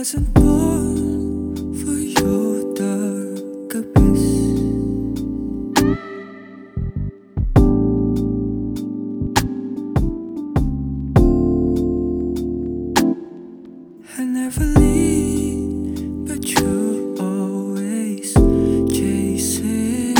wasn't born for your dark abyss. I never leave, but you're always chasing.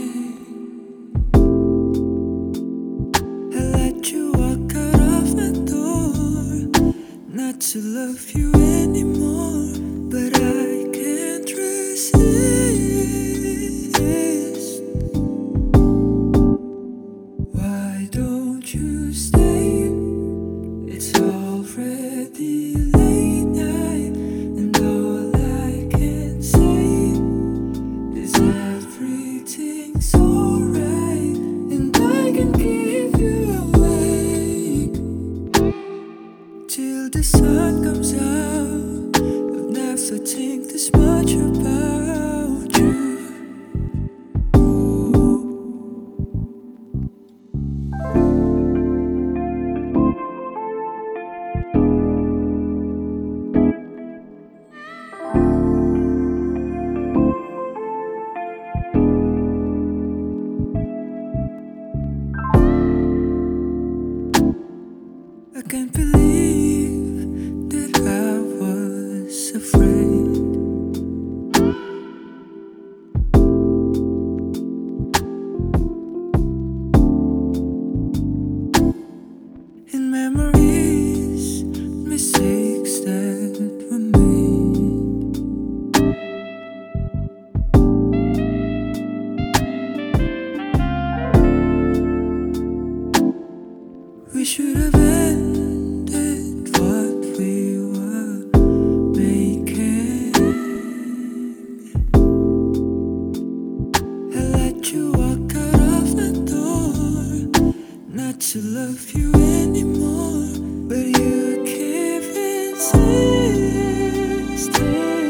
I let you walk out of my door, not to love you anymore, but I can't resist. Why don't you stay? It's already late night, and all I can say is everything's alright, and I can keep you awake till the sun comes out. I've never think this much about you. I can't believe that I was afraid. In memories, mistakes that were made. We should have ended what we were making. I let you walk out of my door, not to love you anymore, but you keep insisting.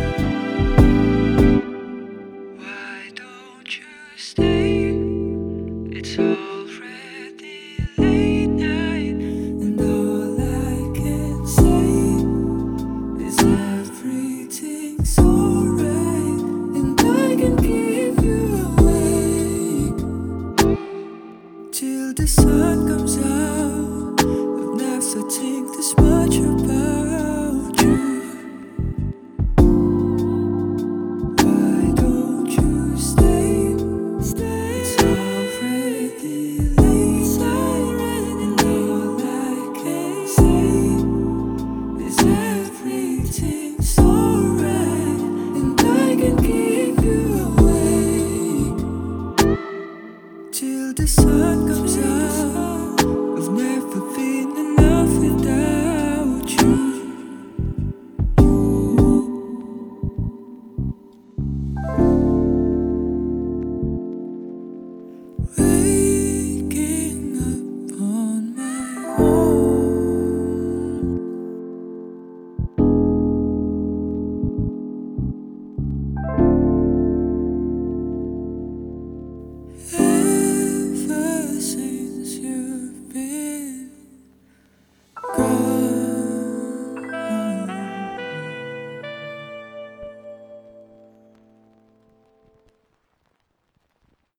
Why don't you stay? It's already late night, and all I can say is everything's alright, and I can keep you awake till the sun comes out. I've never think this much about you. Why don't you stay? It's already late night, and all I can say is everything's alright, and I can keep you awake till the sun comes out. I've never